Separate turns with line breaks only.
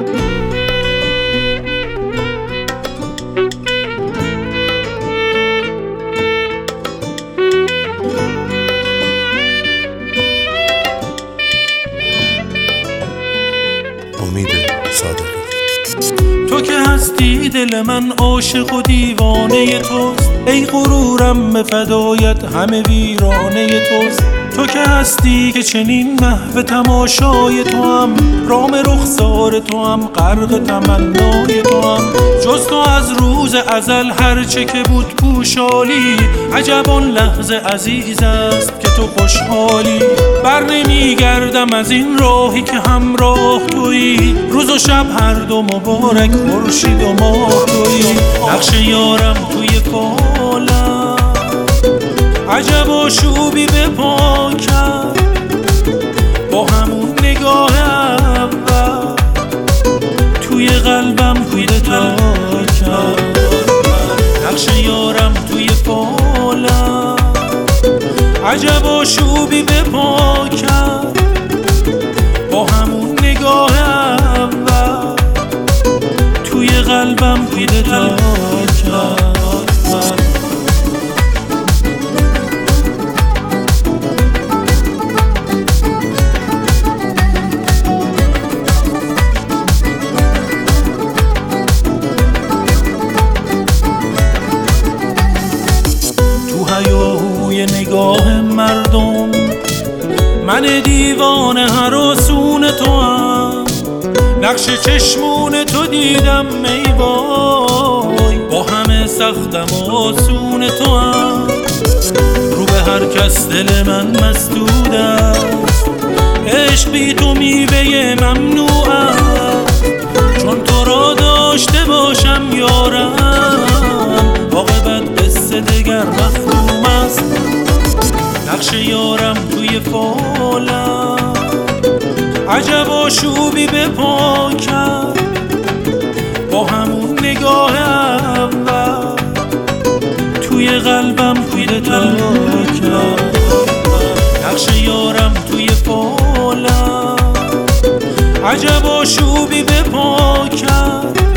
امید صادقی.
تو که هستی دل من عاشق و دیوانه توست، ای غرورم به فدایت همه ویرانه توست. تو که هستی که چنین محو تماشای تو هم، رام رخسار تو هم، غرق تمنای تو هم. جز تو از روز ازل هرچه که بود پوشالی، عجب آن لحظه عزیز است که تو خوشحالی. بر نمیگردم از این راهی که همراه تویی، روز و شب هر دو مبارک خورشید و ماه تویی. نقش یارم توی فالم عجب آشوبی به پا کرد، با همون نگاه اول توی قلبم پیدا کرد. نقش یارم توی فالم عجب آشوبی به پا کرد، با همون نگاه اول توی قلبم پیدا کرد. نگاه مردم من دیوانه هراسون تو هم، نقش چشمون تو دیدم ای وای، با همه سختم و آسون تو هم. رو به هر کس دل من مسدود است، عشق بی تو میوه ممنوع است. چون تو را داشته باشم یارم، عاقبت قصه دگر مختوم است. نقش یارم توی فالم عجب آشوبی به پا کرد، با همون نگاه اول توی قلبم پیدا کرد. نقش یارم توی فالم عجب آشوبی به پا کرد،